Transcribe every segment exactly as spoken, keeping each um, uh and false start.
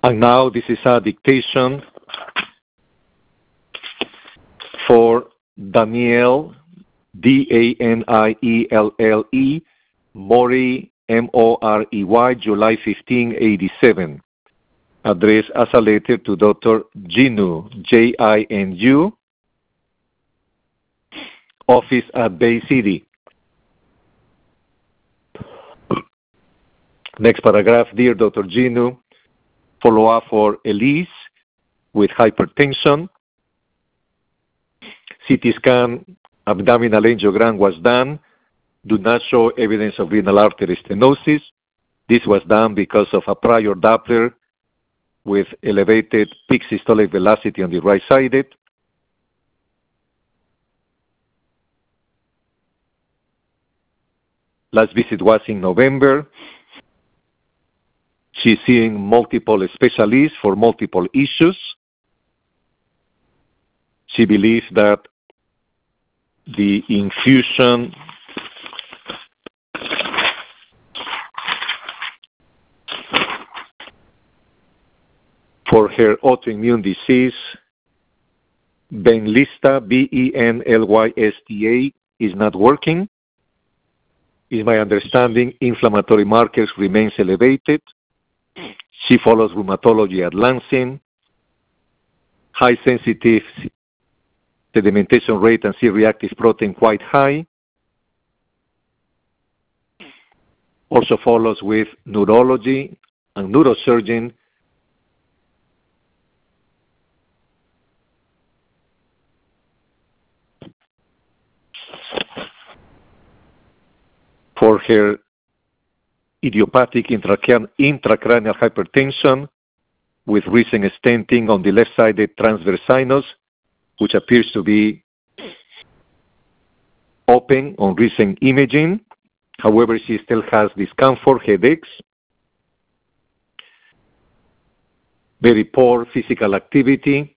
And now this is a dictation for Danielle, D A N I E L L E, Morey, M O R E Y, July fifteenth, eighty-seven. Addressed as a letter to Doctor Jinu, J I N U, office at Bay City. Next paragraph. Dear Doctor Jinu, follow up for Elise with hypertension. C T scan, abdominal angiogram was done. Do not show evidence of renal artery stenosis. This was done because of a prior Doppler with elevated peak systolic velocity on the right side. Last visit was in November. She's seeing multiple specialists for multiple issues. She believes that the infusion for her autoimmune disease, Benlysta, B E N L Y S T A, is not working. Is my understanding inflammatory markers remains elevated. She follows rheumatology at Lansing. High sensitive sedimentation rate and C-reactive protein quite high. Also follows with neurology and neurosurgeon. For her idiopathic intracran- intracranial hypertension with recent stenting on the left-sided transverse sinus, which appears to be open on recent imaging. However, she still has discomfort, headaches, very poor physical activity.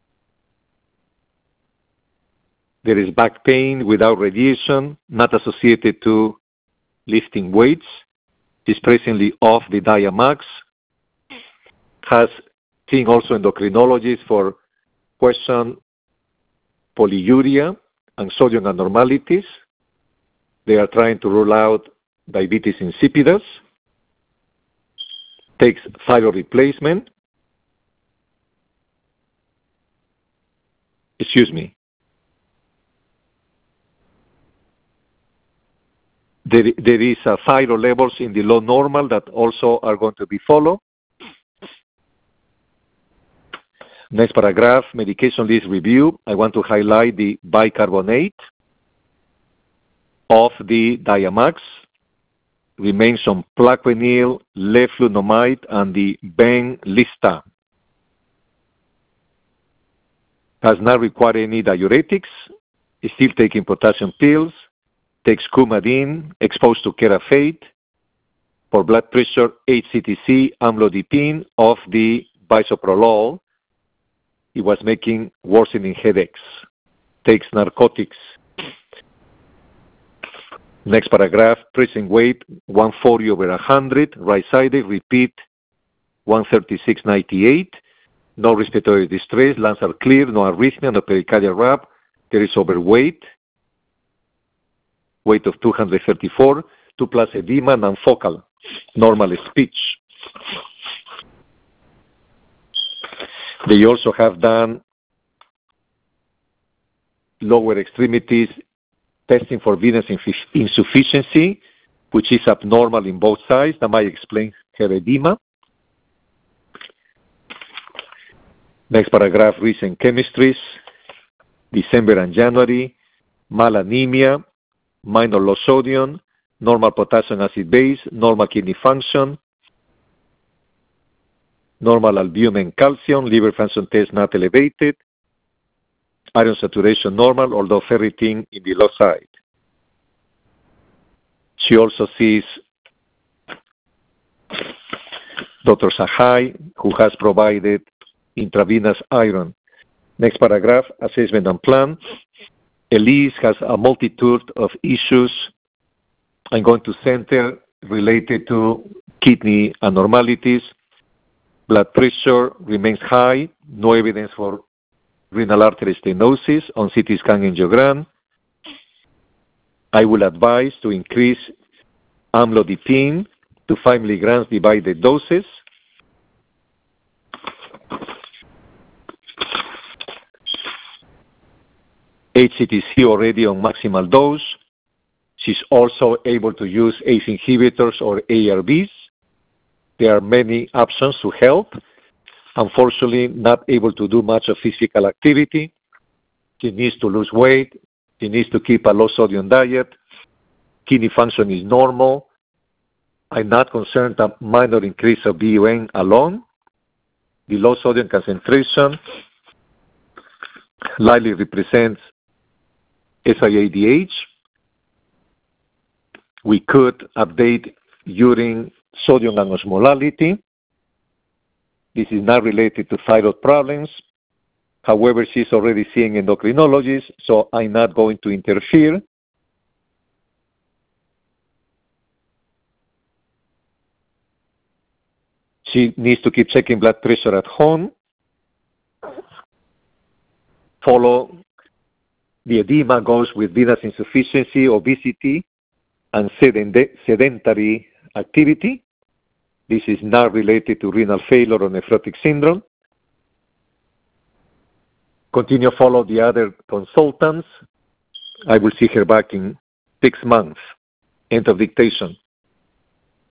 There is back pain without radiation, not associated to lifting weights. Is presently off the Diamax. Has seen also endocrinologists for question polyuria and sodium abnormalities. They are trying to rule out diabetes insipidus. Takes thyroid replacement. Excuse me. There, there is uh, thyroid levels in the low normal that also are going to be followed. Next paragraph, medication list review. I want to highlight the bicarbonate of the Diamax. Remains on Plaquenil, leflunomide, and the Benlysta. Has not required any diuretics. Is still taking potassium pills. Takes Coumadin, exposed to Kerafate. For blood pressure, H C T C, amlodipine of the bisoprolol. He was making worsening headaches. Takes narcotics. Next paragraph, present weight one forty over one hundred, right-sided, repeat one thirty-six ninety-eight. No respiratory distress, lungs are clear, no arrhythmia, no pericardial rap. There is overweight. Weight of two hundred thirty-four, two plus edema, non-focal, normal speech. They also have done lower extremities testing for venous insufficiency, which is abnormal in both sides. That might explain her edema. Next paragraph, recent chemistries, December and January, malanemia, minor low sodium, normal potassium acid base, normal kidney function, normal albumin calcium, liver function test not elevated, iron saturation normal, although ferritin in the low side. She also sees Doctor Sahai, who has provided intravenous iron. Next paragraph, assessment and plan. Elise has a multitude of issues. I'm going to center related to kidney abnormalities. Blood pressure remains high, no evidence for renal artery stenosis on C T scan angiogram. I will advise to increase amlodipine to five milligrams divided doses. H C T C already on maximal dose. She's also able to use A C E inhibitors or A R Bs. There are many options to help. Unfortunately, not able to do much of physical activity. She needs to lose weight. She needs to keep a low sodium diet. Kidney function is normal. I'm not concerned that minor increase of B U N alone. The low sodium concentration likely represents S I A D H. We could update urine sodium and osmolality. This is not related to thyroid problems. However, she's already seeing endocrinologists, so I'm not going to interfere. She needs to keep checking blood pressure at home. Follow the edema goes with venous insufficiency, obesity, and sedentary activity. This is not related to renal failure or nephrotic syndrome. Continue to follow the other consultants. I will see her back in six months. End of dictation.